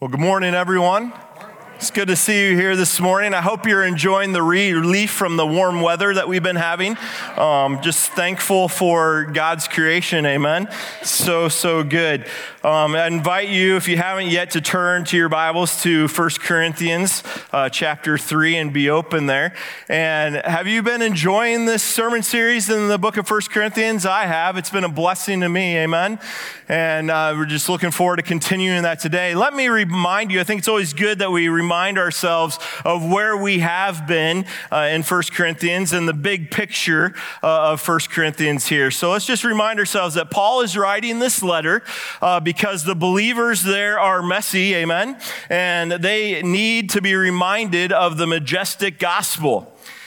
Well, good morning, everyone. It's good to see you here this morning. I hope you're enjoying the relief from the warm weather that we've been having. Just thankful for God's creation, amen. So good. I invite you, if you haven't yet, to turn to your Bibles to 1 Corinthians chapter 3 and be open there. And have you been enjoying this sermon series in the book of 1 Corinthians? I have. It's been a blessing to me, amen. And we're just looking forward to continuing that today. Let me remind you, I think it's always good that we remind ourselves of where we have been in 1 Corinthians and the big picture of 1 Corinthians here. So let's just remind ourselves that Paul is writing this letter because the believers there are messy, amen, and they need to be reminded of the majestic gospel.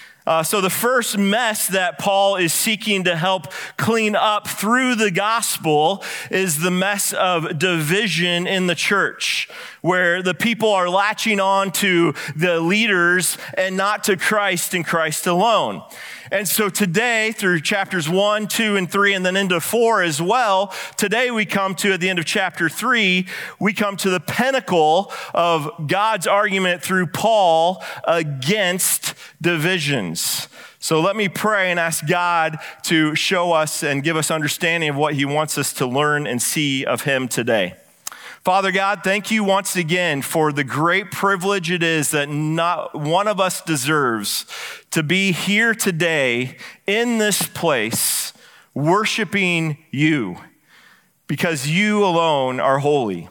So the first mess that Paul is seeking to help clean up through the gospel is the mess of division in the church, where the people are latching on to the leaders and not to Christ and Christ alone. And so today, through chapters 1, 2, and 3, and then into 4 as well, today we come to, at the end of chapter 3, we come to the pinnacle of God's argument through Paul against divisions. So let me pray and ask God to show us and give us understanding of what he wants us to learn and see of him today. Father God, thank you once again for the great privilege it is that not one of us deserves to be here today in this place worshiping you because you alone are holy.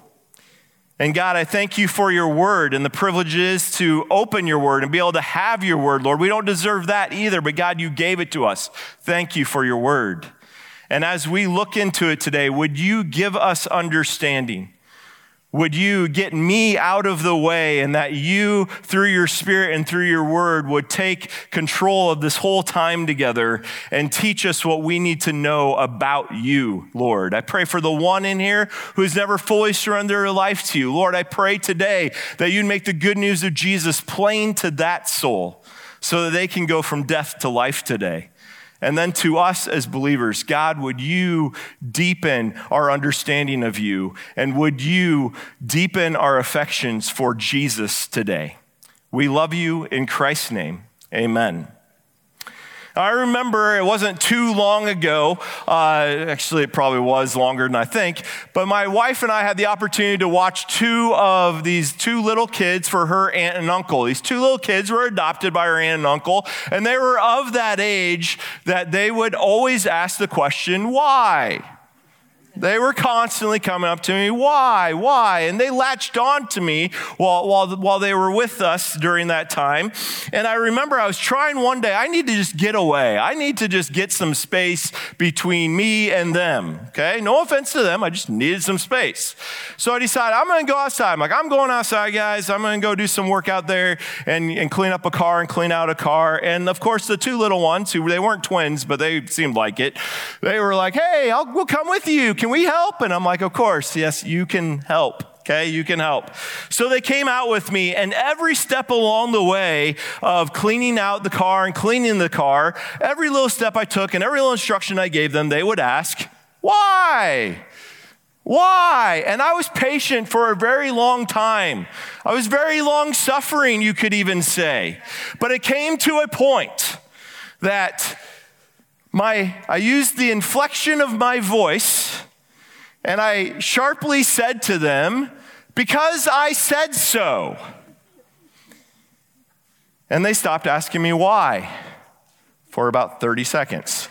And God, I thank you for your word and the privilege it is to open your word and be able to have your word, Lord. We don't deserve that either, but God, you gave it to us. Thank you for your word. And as we look into it today, would you give us understanding? Would you get me out of the way and that you, through your spirit and through your word, would take control of this whole time together and teach us what we need to know about you, Lord. I pray for the one in here who's never fully surrendered their life to you. Lord, I pray today that you'd make the good news of Jesus plain to that soul so that they can go from death to life today. And then to us as believers, God, would you deepen our understanding of you, and would you deepen our affections for Jesus today? We love you in Christ's name. Amen. I remember it wasn't too long ago, actually it probably was longer than I think, but my wife and I had the opportunity to watch two little kids for her aunt and uncle. These two little kids were adopted by her aunt and uncle, and they were of that age that they would always ask the question, why? They were constantly coming up to me, why? And they latched on to me while they were with us during that time. And I remember I was trying one day, I need to just get away. I need to just get some space between me and them, okay? No offense to them, I just needed some space. So I decided I'm gonna go outside. I'm like, I'm going outside, guys. I'm gonna go do some work out there and clean up a car and clean out a car. And of course, the two little ones, they weren't twins, but they seemed like it. They were like, hey, we'll come with you. Can we help? And I'm like, of course, yes, you can help. Okay, you can help. So they came out with me, and every step along the way of cleaning out the car and cleaning the car, every little step I took and every little instruction I gave them, they would ask, why? Why? And I was patient for a very long time. I was very long suffering, you could even say. But it came to a point that I used the inflection of my voice and I sharply said to them, because I said so. And they stopped asking me why for about 30 seconds.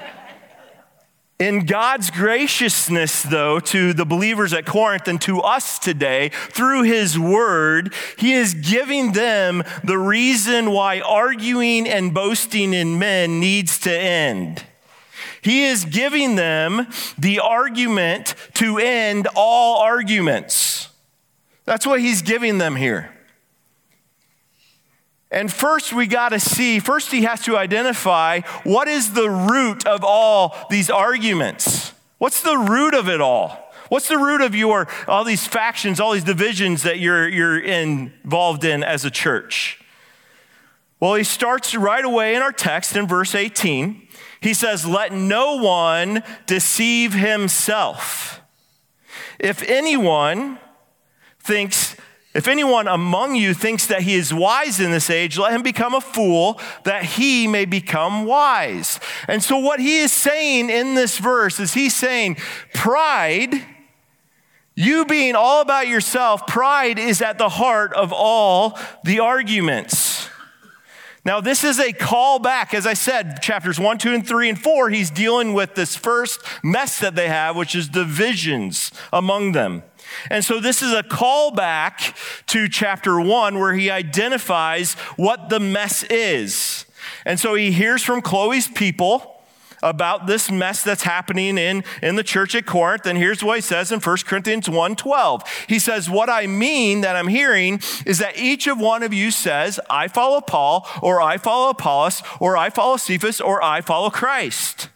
In God's graciousness, though, to the believers at Corinth and to us today, through his word, he is giving them the reason why arguing and boasting in men needs to end. He is giving them the argument to end all arguments. That's what he's giving them here. And first he has to identify what is the root of all these arguments. What's the root of it all? What's the root of all these factions, all these divisions that you're involved in as a church? Well, he starts right away in our text in verse 18. He says, let no one deceive himself. If anyone if anyone among you thinks that he is wise in this age, let him become a fool that he may become wise. And so what he is saying in this verse is he's saying pride, you being all about yourself, pride is at the heart of all the arguments. Now, this is a callback. As I said, chapters 1, 2, and 3, and 4, he's dealing with this first mess that they have, which is divisions among them. And so this is a callback to chapter 1 where he identifies what the mess is. And so he hears from Chloe's people about this mess that's happening in the church at Corinth. And here's what he says in 1 Corinthians 1:12. He says, what I mean that I'm hearing is that each of one of you says, I follow Paul, or I follow Apollos, or I follow Cephas, or I follow Christ.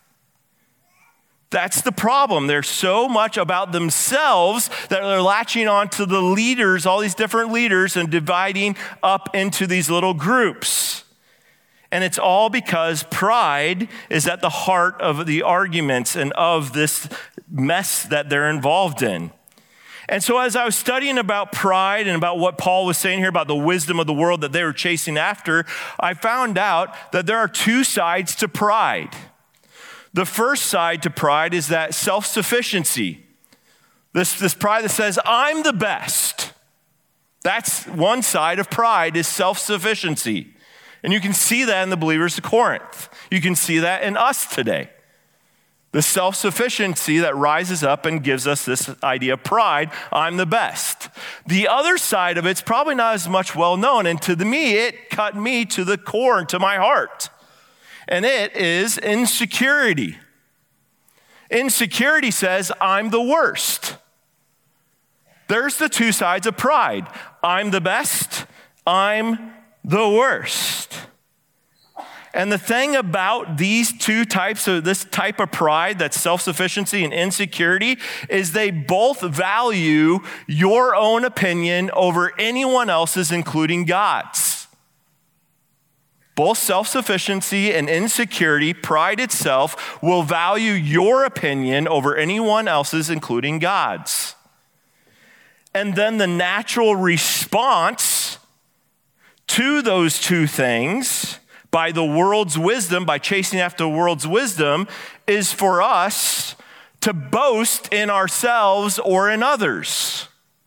That's the problem. They're so much about themselves that they're latching on to the leaders, all these different leaders, and dividing up into these little groups. And it's all because pride is at the heart of the arguments and of this mess that they're involved in. And so as I was studying about pride and about what Paul was saying here about the wisdom of the world that they were chasing after, I found out that there are two sides to pride. The first side to pride is that self-sufficiency. This pride that says, I'm the best. That's one side of pride, is self-sufficiency. And you can see that in the believers of Corinth. You can see that in us today. The self-sufficiency that rises up and gives us this idea of pride, I'm the best. The other side of it's probably not as much well known, and to me, it cut me to the core and to my heart. And it is insecurity. Insecurity says, I'm the worst. There's the two sides of pride. I'm the best, I'm the worst. And the thing about these two types of this type of pride, that's self-sufficiency and insecurity, is they both value your own opinion over anyone else's, including God's. Both self-sufficiency and insecurity, pride itself, will value your opinion over anyone else's, including God's. And then the natural response to those two things by the world's wisdom, by chasing after the world's wisdom, is for us to boast in ourselves or in others.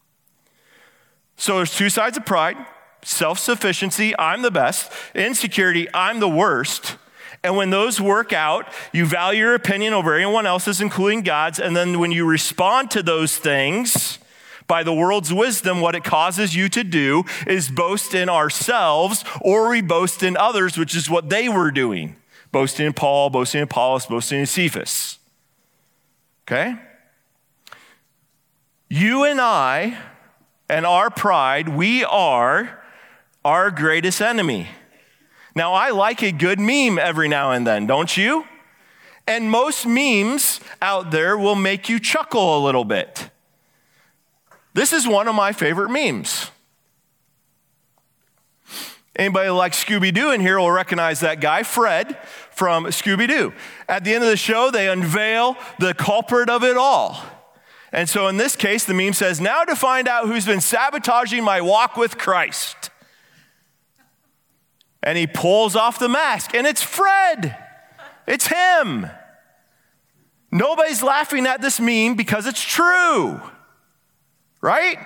So there's two sides of pride. Self-sufficiency, I'm the best. Insecurity, I'm the worst. And when those work out, you value your opinion over anyone else's, including God's. And then when you respond to those things by the world's wisdom, what it causes you to do is boast in ourselves, or we boast in others, which is what they were doing. Boasting in Paul, boasting in Apollos, boasting in Cephas. Okay? You and I and our pride, we are our greatest enemy. Now, I like a good meme every now and then, don't you? And most memes out there will make you chuckle a little bit. This is one of my favorite memes. Anybody like Scooby-Doo in here will recognize that guy, Fred, from Scooby-Doo. At the end of the show, they unveil the culprit of it all. And so in this case, the meme says, now to find out who's been sabotaging my walk with Christ. And he pulls off the mask, and it's Fred. It's him. Nobody's laughing at this meme because it's true. Right?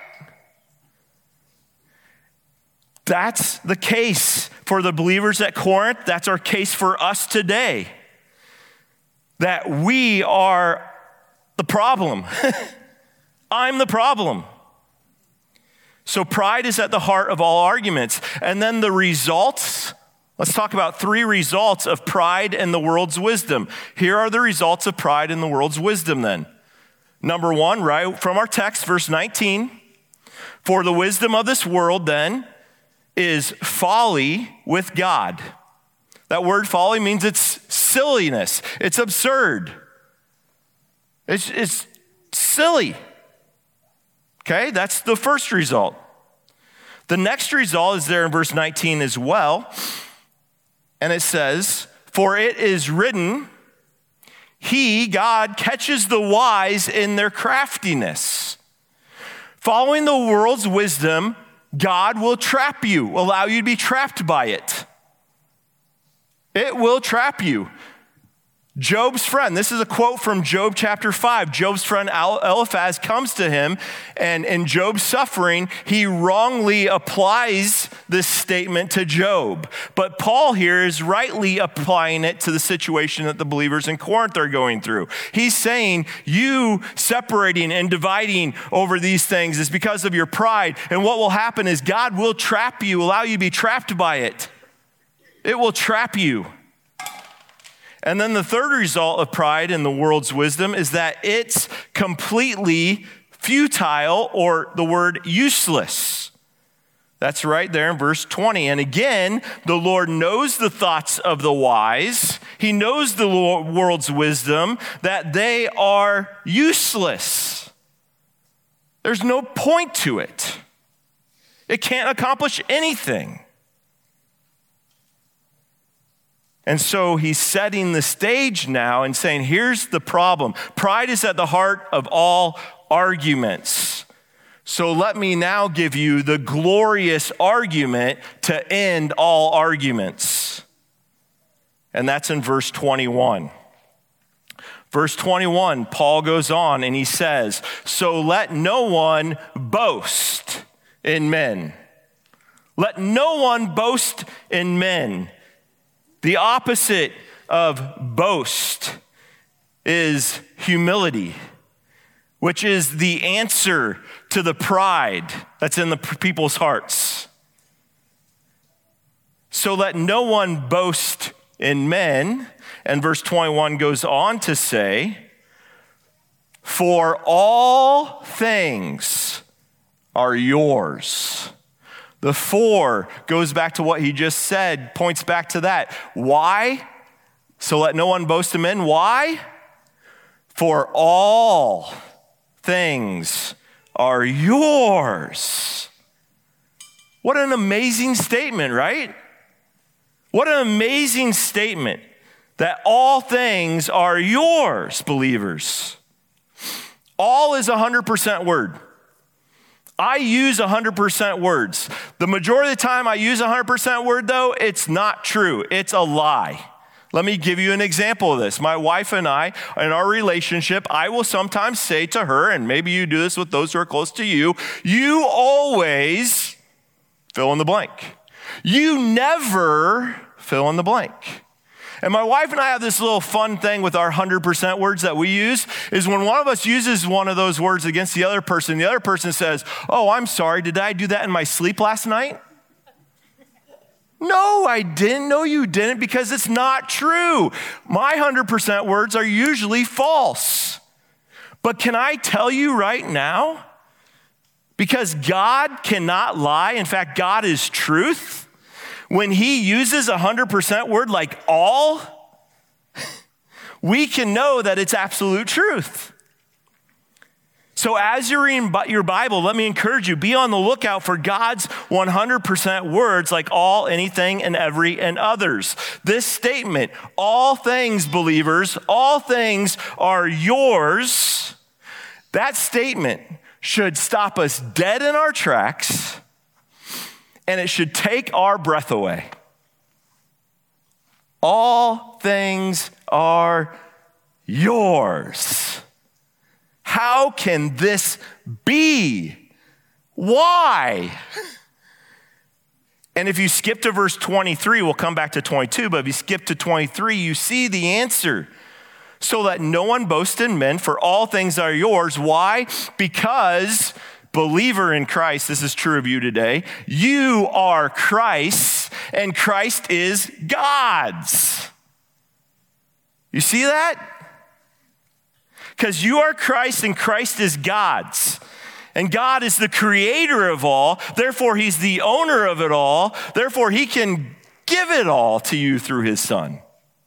That's the case for the believers at Corinth. That's our case for us today. That we are the problem. I'm the problem. So pride is at the heart of all arguments. And then the results, let's talk about 3 results of pride and the world's wisdom. Here are the results of pride and the world's wisdom then. Number 1, right from our text, verse 19, for the wisdom of this world then is folly with God. That word folly means it's silliness. It's absurd. It's silly. Okay, that's the first result. The next result is there in verse 19 as well. And it says, for it is written, he, God, catches the wise in their craftiness. Following the world's wisdom, God will trap you, allow you to be trapped by it. It will trap you. Job's friend, this is a quote from Job chapter 5. Job's friend Eliphaz comes to him, and in Job's suffering, he wrongly applies this statement to Job. But Paul here is rightly applying it to the situation that the believers in Corinth are going through. He's saying, you separating and dividing over these things is because of your pride. And what will happen is God will trap you, allow you to be trapped by it. It will trap you. And then the third result of pride in the world's wisdom is that it's completely futile, or the word useless. That's right there in verse 20. And again, the Lord knows the thoughts of the wise. He knows the world's wisdom, that they are useless. There's no point to it. It can't accomplish anything. And so he's setting the stage now and saying, here's the problem. Pride is at the heart of all arguments. So let me now give you the glorious argument to end all arguments. And that's in verse 21. Verse 21, Paul goes on and he says, so let no one boast in men. Let no one boast in men. The opposite of boast is humility, which is the answer to the pride that's in the people's hearts. So let no one boast in men. And verse 21 goes on to say, for all things are yours. The for goes back to what he just said, points back to that. Why? So let no one boast in men. Why? For all things are yours. What an amazing statement, right? What an amazing statement that all things are yours, believers. All is 100% word. I use 100% words. The majority of the time I use 100% word, though, it's not true. It's a lie. Let me give you an example of this. My wife and I, in our relationship, I will sometimes say to her, and maybe you do this with those who are close to you, you always fill in the blank. You never fill in the blank. And my wife and I have this little fun thing with our 100% words that we use, is when one of us uses one of those words against the other person says, oh, I'm sorry, did I do that in my sleep last night? No, I didn't. No, you didn't, because it's not true. My 100% words are usually false. But can I tell you right now, because God cannot lie, in fact, God is truth, when he uses 100% word like all, we can know that it's absolute truth. So as you're reading your Bible, let me encourage you, be on the lookout for God's 100% words like all, anything, and every, and others. This statement, all things, believers, all things are yours, that statement should stop us dead in our tracks, and it should take our breath away. All things are yours. How can this be? Why? And if you skip to verse 23, we'll come back to 22, but if you skip to 23, you see the answer. So let no one boast in men, for all things are yours. Why? Because, believer in Christ, this is true of you today, you are Christ's, and Christ is God's. You see that? Because you are Christ and Christ is God's. And God is the creator of all, therefore he's the owner of it all, therefore he can give it all to you through his Son.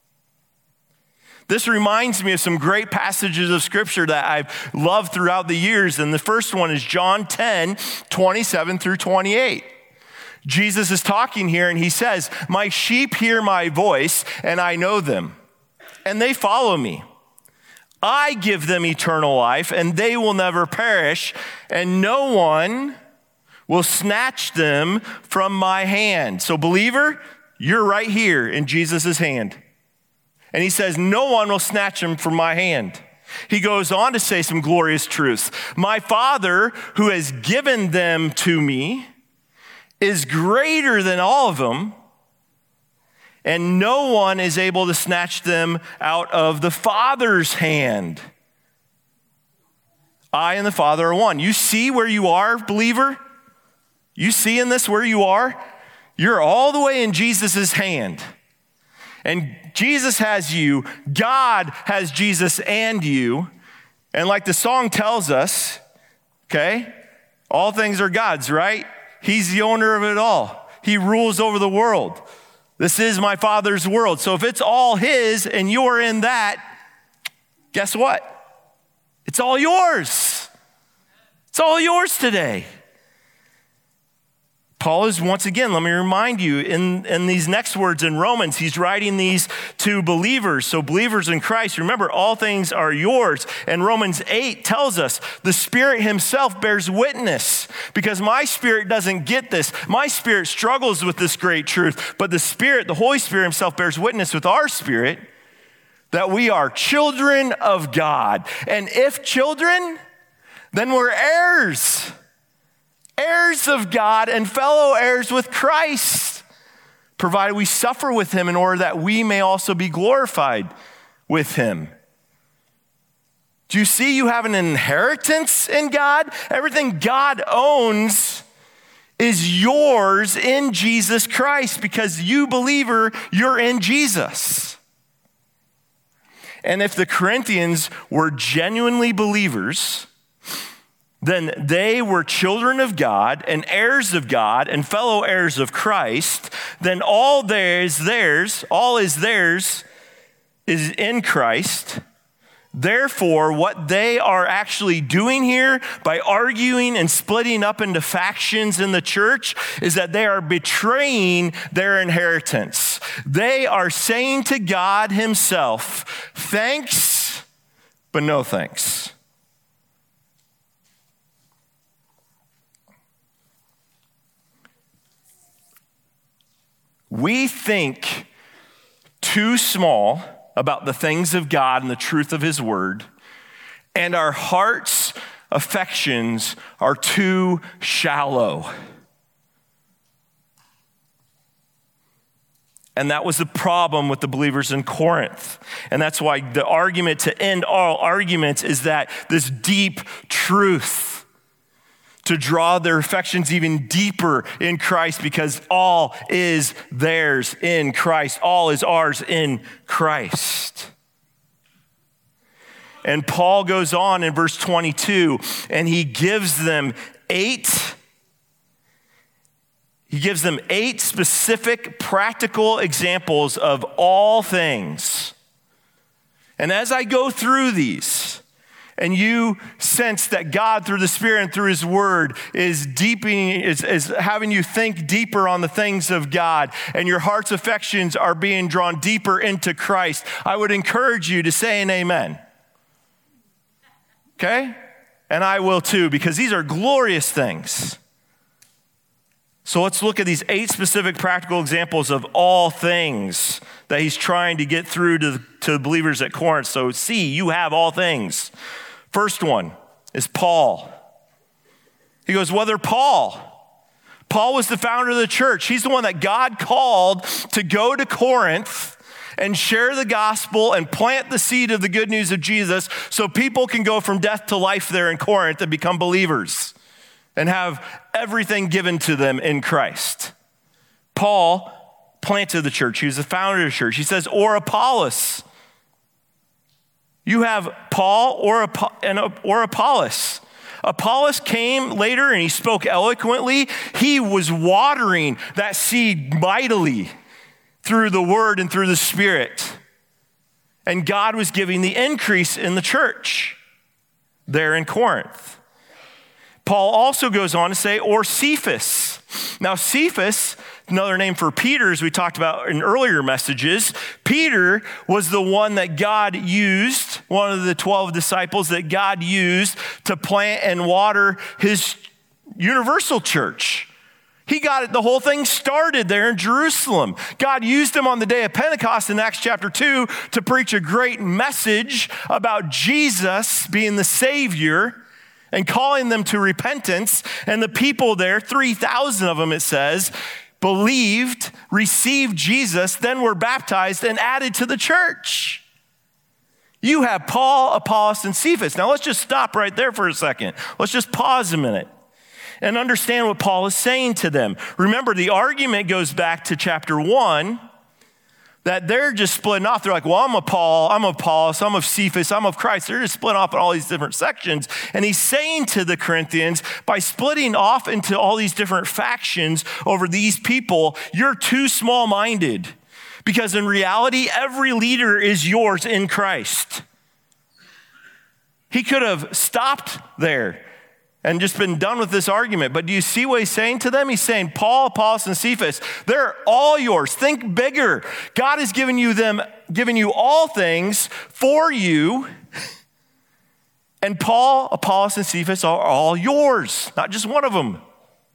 This reminds me of some great passages of scripture that I've loved throughout the years. And the first one is John 10, 27 through 28. Jesus is talking here and he says, my sheep hear my voice and I know them and they follow me. I give them eternal life, and they will never perish, and no one will snatch them from my hand. So believer, you're right here in Jesus' hand. And he says, no one will snatch them from my hand. He goes on to say some glorious truths. My Father, who has given them to me, is greater than all of them, and no one is able to snatch them out of the Father's hand. I and the Father are one. You see where you are, believer? You see in this where you are? You're all the way in Jesus' hand. And Jesus has you. God has Jesus and you. And like the song tells us, okay, all things are God's, right? He's the owner of it all. He rules over the world. This is my Father's world. So if it's all his and you're in that, guess what? It's all yours. It's all yours today. Paul is, once again, let me remind you, in these next words in Romans, he's writing these to believers. So believers in Christ, remember, all things are yours. And Romans 8 tells us the Spirit himself bears witness, because my spirit doesn't get this. My spirit struggles with this great truth. But the Spirit, the Holy Spirit himself bears witness with our spirit that we are children of God. And if children, then we're heirs. Heirs of God and fellow heirs with Christ, provided we suffer with him in order that we may also be glorified with him. Do you see you have an inheritance in God? Everything God owns is yours in Jesus Christ, because you, believer, you're in Jesus. And if the Corinthians were genuinely believers, then they were children of God and heirs of God and fellow heirs of Christ. Then all is theirs is in Christ. Therefore, what they are actually doing here by arguing and splitting up into factions in the church is that they are betraying their inheritance. They are saying to God himself, thanks, but no thanks. We think too small about the things of God and the truth of his word, and our heart's affections are too shallow. And that was the problem with the believers in Corinth. And that's why the argument to end all arguments is that this deep truth, to draw their affections even deeper in Christ, because all is theirs in Christ. All is ours in Christ. And Paul goes on in verse 22, and he gives them eight specific practical examples of all things. And as I go through these, and you sense that God, through the Spirit and through his word, is having you think deeper on the things of God, and your heart's affections are being drawn deeper into Christ, I would encourage you to say an amen. Okay? And I will too, because these are glorious things. So let's look at these 8 specific practical examples of all things that he's trying to get through to the believers at Corinth. So see, you have all things. First one is Paul. He goes, Paul was the founder of the church. He's the one that God called to go to Corinth and share the gospel and plant the seed of the good news of Jesus so people can go from death to life there in Corinth and become believers and have everything given to them in Christ. Paul planted the church. He was the founder of the church. He says, or Apollos. You have Paul or Apollos. Apollos came later and he spoke eloquently. He was watering that seed mightily through the word and through the Spirit. And God was giving the increase in the church there in Corinth. Paul also goes on to say, or Cephas. Now, Cephas, another name for Peter, as we talked about in earlier messages, Peter was the one that God used one of the 12 disciples that God used to plant and water his universal church. He got the whole thing started there in Jerusalem. God used him on the day of Pentecost in Acts chapter 2 to preach a great message about Jesus being the Savior and calling them to repentance. And the people there, 3,000 of them it says, believed, received Jesus, then were baptized and added to the church. You have Paul, Apollos, and Cephas. Now let's just stop right there for a second. Let's just pause a minute and understand what Paul is saying to them. Remember, the argument goes back to chapter 1 that they're just splitting off. They're like, well, I'm of Paul, I'm of Apollos, I'm of Cephas, I'm of Christ. They're just splitting off in all these different sections. And he's saying to the Corinthians, by splitting off into all these different factions over these people, you're too small-minded. Because in reality, every leader is yours in Christ. He could have stopped there and just been done with this argument. But do you see what he's saying to them? He's saying, Paul, Apollos, and Cephas, they're all yours. Think bigger. God has given you all things for you. And Paul, Apollos, and Cephas are all yours, not just one of them.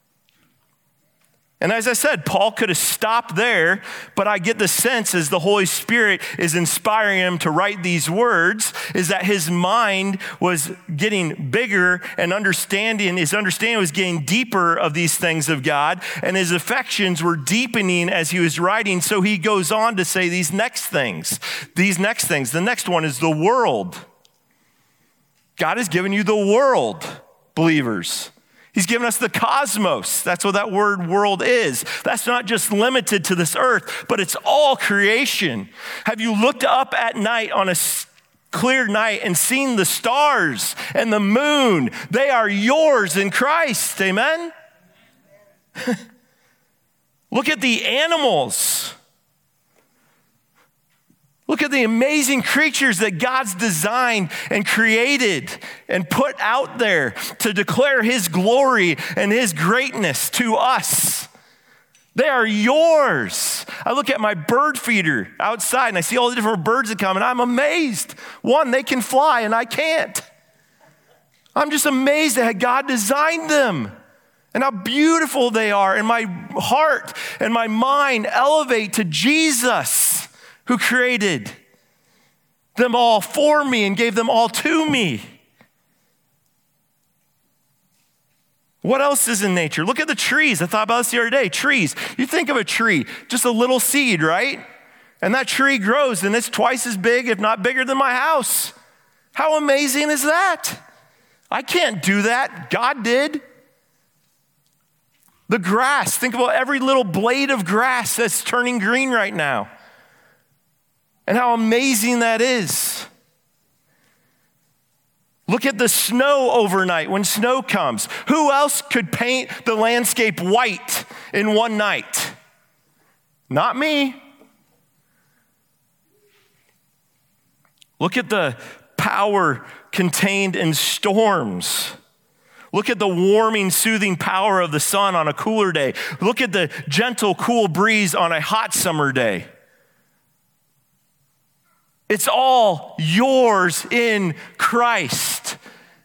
And as I said, Paul could have stopped there, but I get the sense as the Holy Spirit is inspiring him to write these words, is that his mind was getting bigger and his understanding was getting deeper of these things of God, and his affections were deepening as he was writing. So he goes on to say these next things. The next one is the world. God has given you the world, believers. He's given us the cosmos. That's what that word world is. That's not just limited to this earth, but it's all creation. Have you looked up at night on a clear night and seen the stars and the moon? They are yours in Christ. Amen? Look at the animals. Look at the amazing creatures that God's designed and created and put out there to declare his glory and his greatness to us. They are yours. I look at my bird feeder outside and I see all the different birds that come and I'm amazed. One, they can fly and I can't. I'm just amazed at how God designed them and how beautiful they are. And my heart and my mind elevate to Jesus, who created them all for me and gave them all to me. What else is in nature? Look at the trees. I thought about this the other day. Trees. You think of a tree, just a little seed, right? And that tree grows and it's twice as big, if not bigger than my house. How amazing is that? I can't do that. God did. The grass. Think about every little blade of grass that's turning green right now. And how amazing that is. Look at the snow overnight when snow comes. Who else could paint the landscape white in one night? Not me. Look at the power contained in storms. Look at the warming, soothing power of the sun on a cooler day. Look at the gentle, cool breeze on a hot summer day. It's all yours in Christ.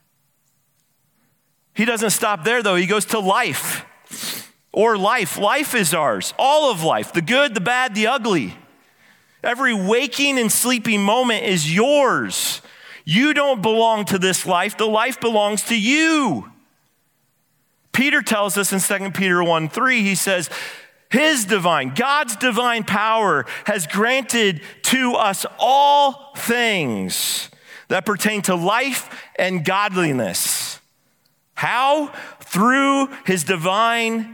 He doesn't stop there, though. He goes to life. Or life. Life is ours. All of life. The good, the bad, the ugly. Every waking and sleeping moment is yours. You don't belong to this life. The life belongs to you. Peter tells us in 2 Peter 1:3, he says, God's divine power has granted to us all things that pertain to life and godliness. How? Through the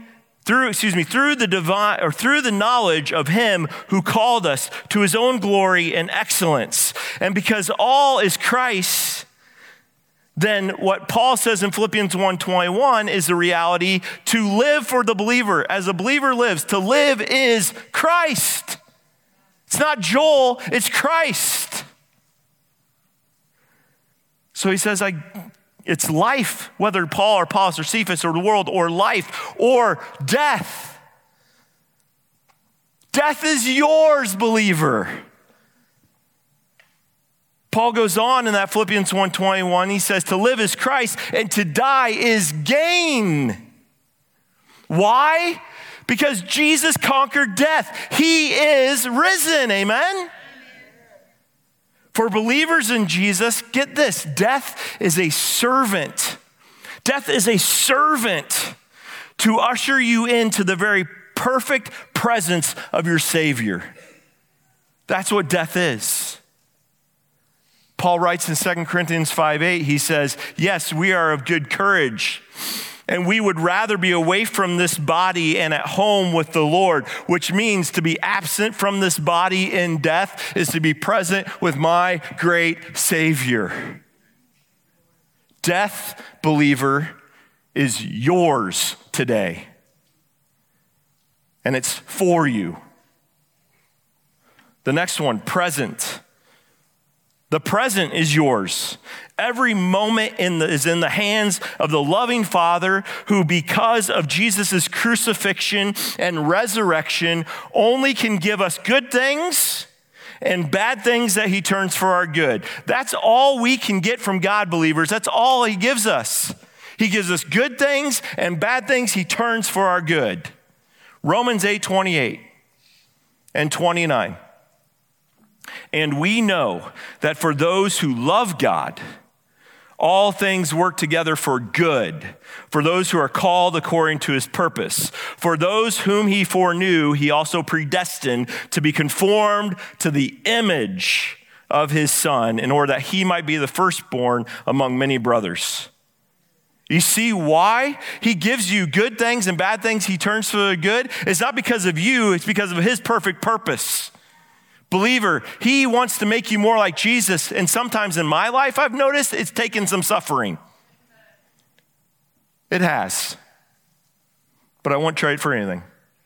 knowledge of him who called us to his own glory and excellence. And because all is Christ, then what Paul says in Philippians 1:21 is the reality to live for the believer. As a believer lives, to live is Christ. It's not Joel, it's Christ. So he says, it's life, whether Paul or Apollos or Cephas or the world or life or death. Death is yours, believer. Paul goes on in that Philippians 1:21, he says, to live is Christ and to die is gain. Why? Because Jesus conquered death. He is risen, amen? For believers in Jesus, get this, death is a servant. Death is a servant to usher you into the very perfect presence of your Savior. That's what death is. Paul writes in 2 Corinthians 5:8, he says, yes, we are of good courage, and we would rather be away from this body and at home with the Lord, which means to be absent from this body in death is to be present with my great Savior. Death, believer, is yours today, and it's for you. The next one, present. The present is yours. Every moment is in the hands of the loving Father who, because of Jesus' crucifixion and resurrection, only can give us good things and bad things that he turns for our good. That's all we can get from God, believers. That's all he gives us. He gives us good things and bad things he turns for our good. Romans 8:28 and 29. And we know that for those who love God, all things work together for good, for those who are called according to his purpose. For those whom he foreknew, he also predestined to be conformed to the image of his Son, in order that he might be the firstborn among many brothers. You see why he gives you good things and bad things he turns for the good? It's not because of you, it's because of his perfect purpose. Believer, he wants to make you more like Jesus, and sometimes in my life, I've noticed it's taken some suffering. It has. But I won't trade for anything.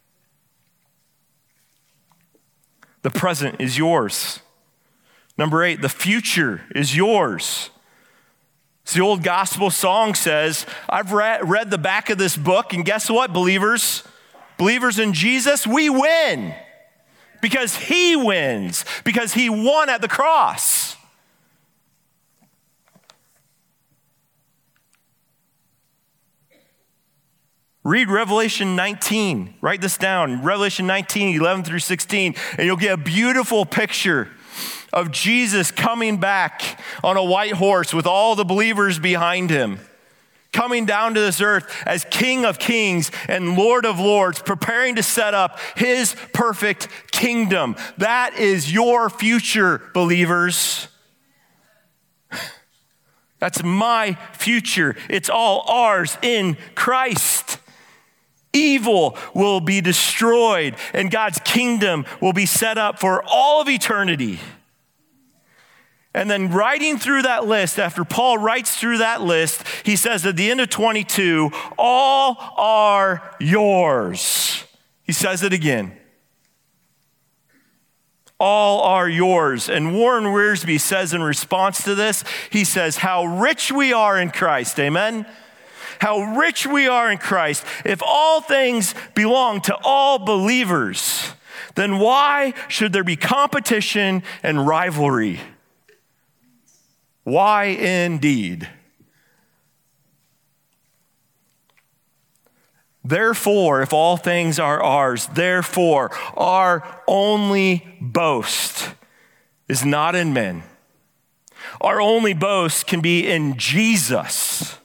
The present is yours. Number 8, the future is yours. So the old gospel song says, I've read the back of this book, and guess what, believers? Believers in Jesus, we win. Because he wins, because he won at the cross. Read Revelation 19. Write this down. Revelation 19, 11 through 16, and you'll get a beautiful picture of Jesus coming back on a white horse with all the believers behind him, coming down to this earth as King of Kings and Lord of Lords, preparing to set up his perfect kingdom. That is your future, believers. That's my future. It's all ours in Christ. Evil will be destroyed, and God's kingdom will be set up for all of eternity. And then writing through that list, after Paul writes through that list, he says at the end of 22, all are yours. He says it again. All are yours. And Warren Wiersbe says in response to this, he says, how rich we are in Christ, amen? How rich we are in Christ. If all things belong to all believers, then why should there be competition and rivalry? Why indeed? Therefore, if all things are ours, therefore our only boast is not in men. Our only boast can be in Jesus.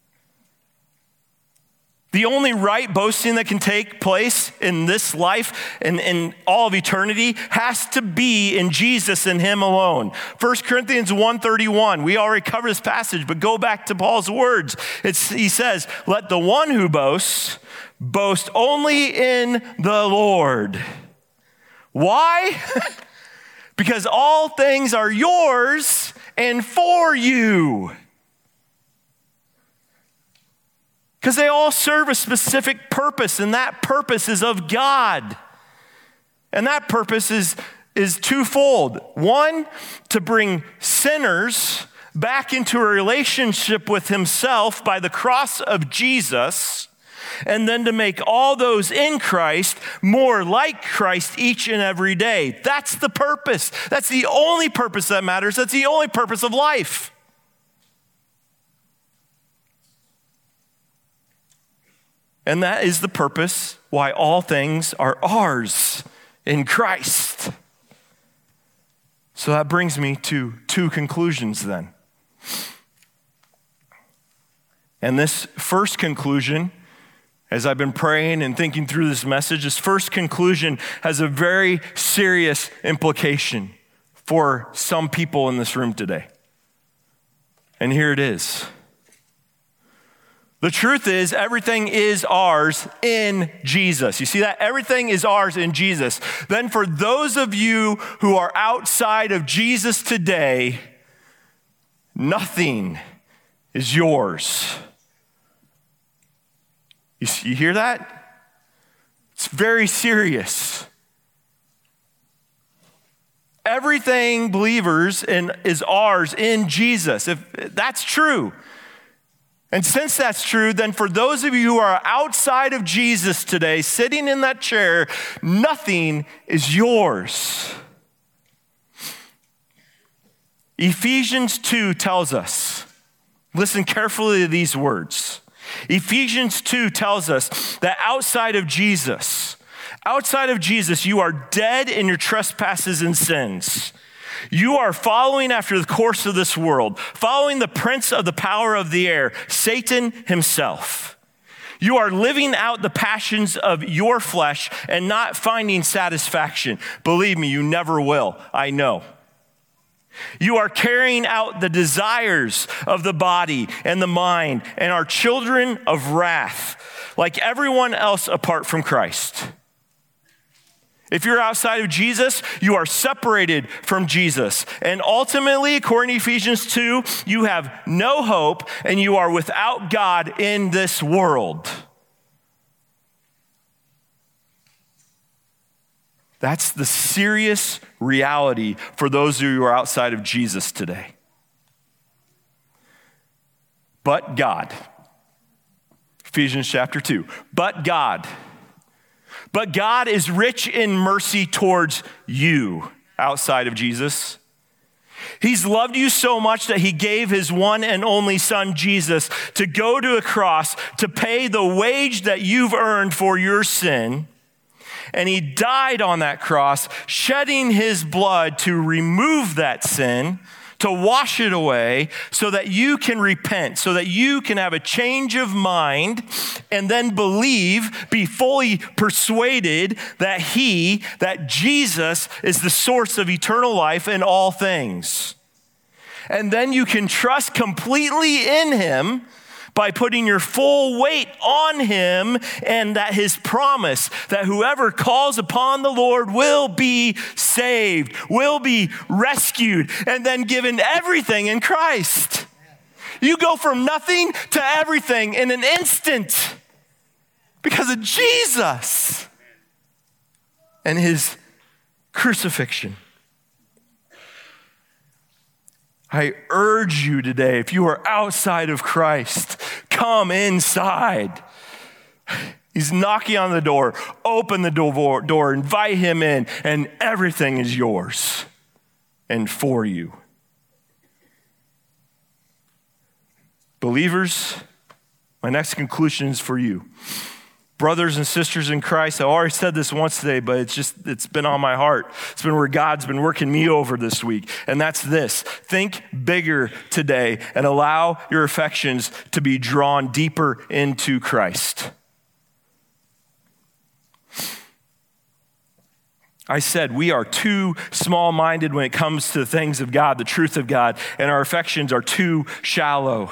The only right boasting that can take place in this life and in all of eternity has to be in Jesus and him alone. 1 Corinthians 1:31, we already covered this passage, but go back to Paul's words. He says, let the one who boasts, boast only in the Lord. Why? Because all things are yours and for you. Because they all serve a specific purpose, and that purpose is of God. And that purpose is twofold. One, to bring sinners back into a relationship with himself by the cross of Jesus. and then to make all those in Christ more like Christ each and every day. That's the purpose. That's the only purpose that matters. That's the only purpose of life. And that is the purpose why all things are ours in Christ. So that brings me to two conclusions then. And this first conclusion, as I've been praying and thinking through this message, this first conclusion has a very serious implication for some people in this room today. And here it is. The truth is, everything is ours in Jesus. You see that? Everything is ours in Jesus. Then for those of you who are outside of Jesus today, nothing is yours. You hear that? It's very serious. Everything, believers, is ours in Jesus. If that's true. And since that's true, then for those of you who are outside of Jesus today, sitting in that chair, nothing is yours. Ephesians 2 tells us, listen carefully to these words. Ephesians 2 tells us that outside of Jesus, you are dead in your trespasses and sins. You are following after the course of this world, following the prince of the power of the air, Satan himself. You are living out the passions of your flesh and not finding satisfaction. Believe me, you never will. I know. You are carrying out the desires of the body and the mind and are children of wrath, like everyone else apart from Christ. If you're outside of Jesus, you are separated from Jesus. And ultimately, according to Ephesians 2, you have no hope and you are without God in this world. That's the serious reality for those of you who are outside of Jesus today. But God. Ephesians chapter 2. But God is rich in mercy towards you outside of Jesus. He's loved you so much that he gave his one and only son, Jesus, to go to a cross to pay the wage that you've earned for your sin. And he died on that cross, shedding his blood to remove that sin, to wash it away so that you can repent, so that you can have a change of mind and then believe, be fully persuaded that Jesus is the source of eternal life in all things. And then you can trust completely in him by putting your full weight on him, and that his promise that whoever calls upon the Lord will be saved, will be rescued, and then given everything in Christ. You go from nothing to everything in an instant because of Jesus and his crucifixion. I urge you today, if you are outside of Christ, come inside. He's knocking on the door. Open the door, invite him in, and everything is yours and for you. Believers, my next conclusion is for you. Brothers and sisters in Christ, I already said this once today, but it's been on my heart. It's been where God's been working me over this week. And that's this: think bigger today and allow your affections to be drawn deeper into Christ. I said we are too small-minded when it comes to the things of God, the truth of God, and our affections are too shallow.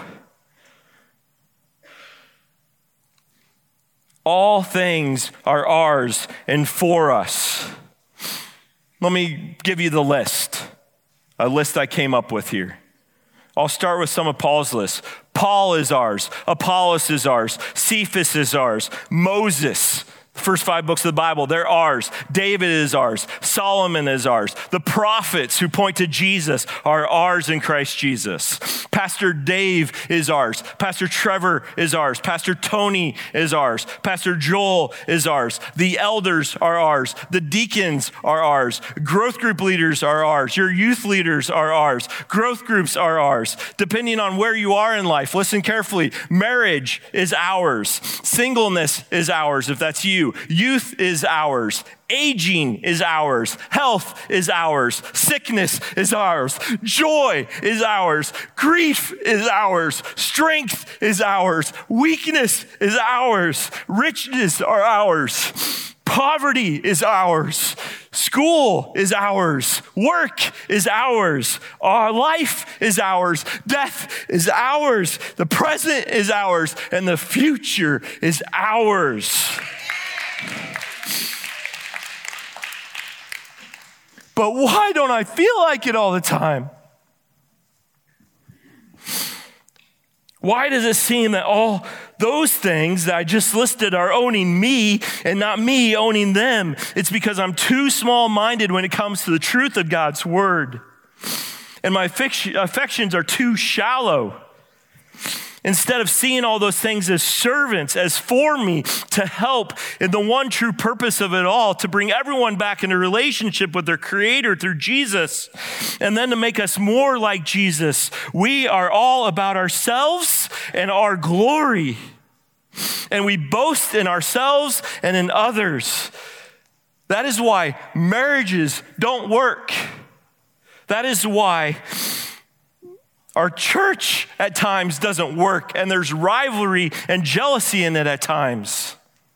All things are ours and for us. Let me give you the list, a list I came up with here. I'll start with some of Paul's list. Paul is ours. Apollos is ours. Cephas is ours. Moses, First 5 books of the Bible, they're ours. David is ours. Solomon is ours. The prophets who point to Jesus are ours in Christ Jesus. Pastor Dave is ours. Pastor Trevor is ours. Pastor Tony is ours. Pastor Joel is ours. The elders are ours. The deacons are ours. Growth group leaders are ours. Your youth leaders are ours. Growth groups are ours. Depending on where you are in life, listen carefully. Marriage is ours. Singleness is ours if that's you. Youth is ours. Aging is ours. Health is ours. Sickness is ours. Joy is ours. Grief is ours. Strength is ours. Weakness is ours. Riches are ours. Poverty is ours. School is ours. Work is ours. Our life is ours. Death is ours. The present is ours. And the future is ours. But why don't I feel like it all the time? Why does it seem that all those things that I just listed are owning me and not me owning them? It's because I'm too small-minded when it comes to the truth of God's word. And my affections are too shallow. Instead of seeing all those things as servants, as for me, to help in the one true purpose of it all, to bring everyone back into relationship with their Creator through Jesus, and then to make us more like Jesus, we are all about ourselves and our glory. And we boast in ourselves and in others. That is why marriages don't work. That is why our church at times doesn't work, and there's rivalry and jealousy in it at times.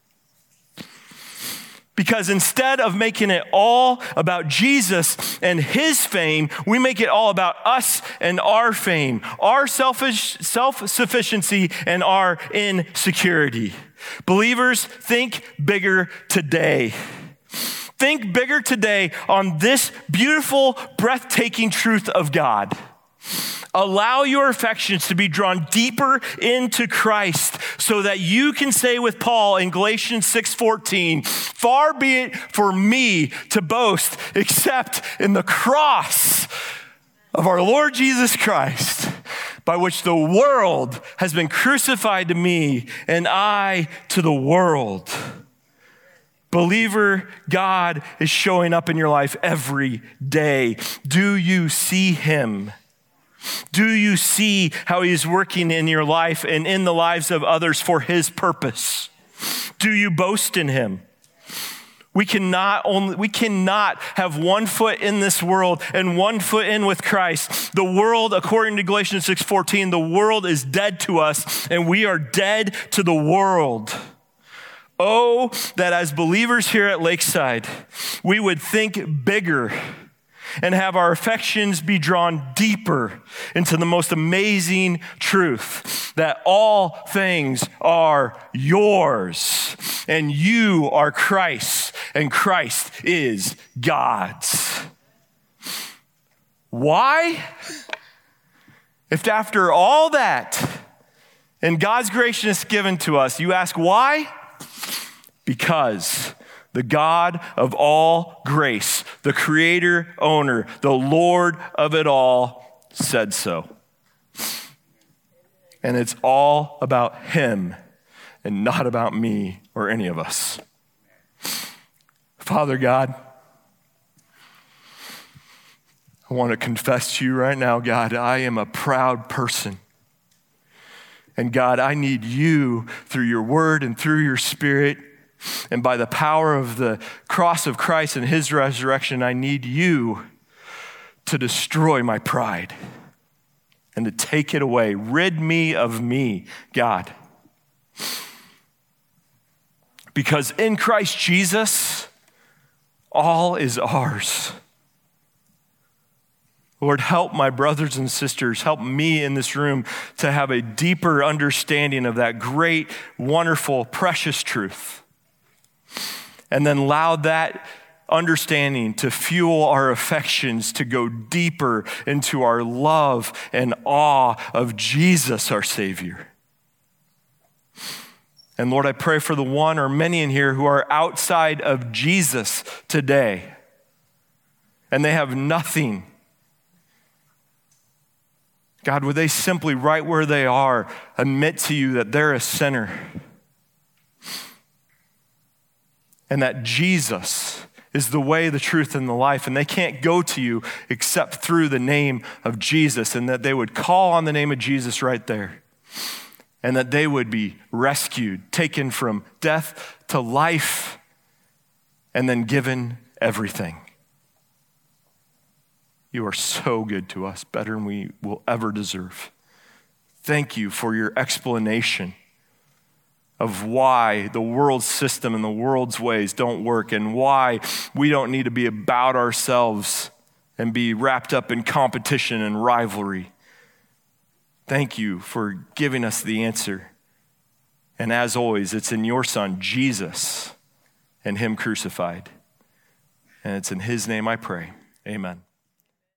Because instead of making it all about Jesus and his fame, we make it all about us and our fame, our self-sufficiency and our insecurity. Believers, think bigger today. Think bigger today on this beautiful, breathtaking truth of God. Allow your affections to be drawn deeper into Christ so that you can say with Paul in Galatians 6:14, far be it for me to boast except in the cross of our Lord Jesus Christ, by which the world has been crucified to me and I to the world. Believer, God is showing up in your life every day. Do you see him? Do you see how he is working in your life and in the lives of others for his purpose? Do you boast in him? We cannot have 1 foot in this world and 1 foot in with Christ. The world, according to Galatians 6:14, the world is dead to us and we are dead to the world. Oh, that as believers here at Lakeside, we would think bigger and have our affections be drawn deeper into the most amazing truth that all things are yours and you are Christ's and Christ is God's. Why? If after all that and God's graciousness given to us, you ask why? Because the God of all grace, the creator, owner, the Lord of it all, said so. And it's all about him and not about me or any of us. Father God, I want to confess to you right now, God, I am a proud person. And God, I need you through your word and through your spirit. And by the power of the cross of Christ and his resurrection, I need you to destroy my pride and to take it away. Rid me of me, God. Because in Christ Jesus, all is ours. Lord, help my brothers and sisters, help me in this room to have a deeper understanding of that great, wonderful, precious truth. And then allow that understanding to fuel our affections to go deeper into our love and awe of Jesus, our Savior. And Lord, I pray for the one or many in here who are outside of Jesus today, and they have nothing. God, would they simply, right where they are, admit to you that they're a sinner and that Jesus is the way, the truth, and the life, and they can't go to you except through the name of Jesus, and that they would call on the name of Jesus right there, and that they would be rescued, taken from death to life, and then given everything. You are so good to us, better than we will ever deserve. Thank you for your explanation of why the world's system and the world's ways don't work, and why we don't need to be about ourselves and be wrapped up in competition and rivalry. Thank you for giving us the answer. And as always, it's in your Son, Jesus, and him crucified. And it's in his name I pray. Amen.